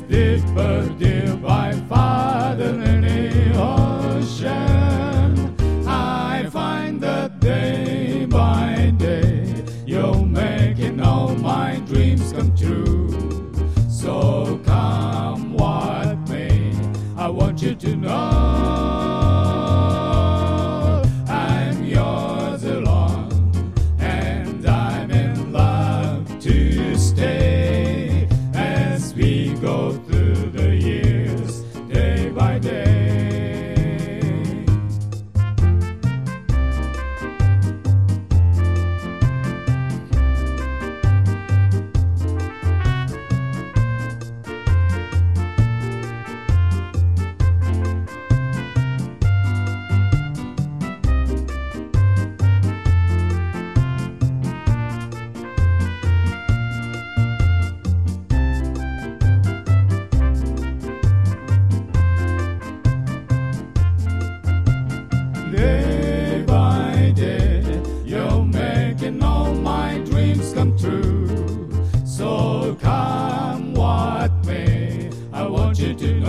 deeper, dear by farther than the ocean. I find that day by day you're making all my dreams come true. So come what may, I want you to know I'm yours alone, and I'm in love to stay as we go through the years day by day. Day by day, you're making all my dreams come true. So come what may, I want you to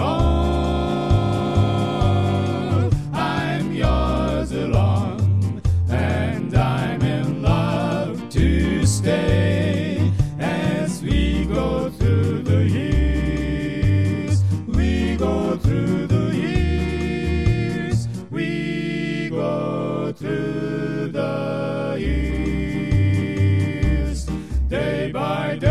know I'm yours alone, and I'm in love to stay as we go through the years. We go through the years. We go through the years day by day.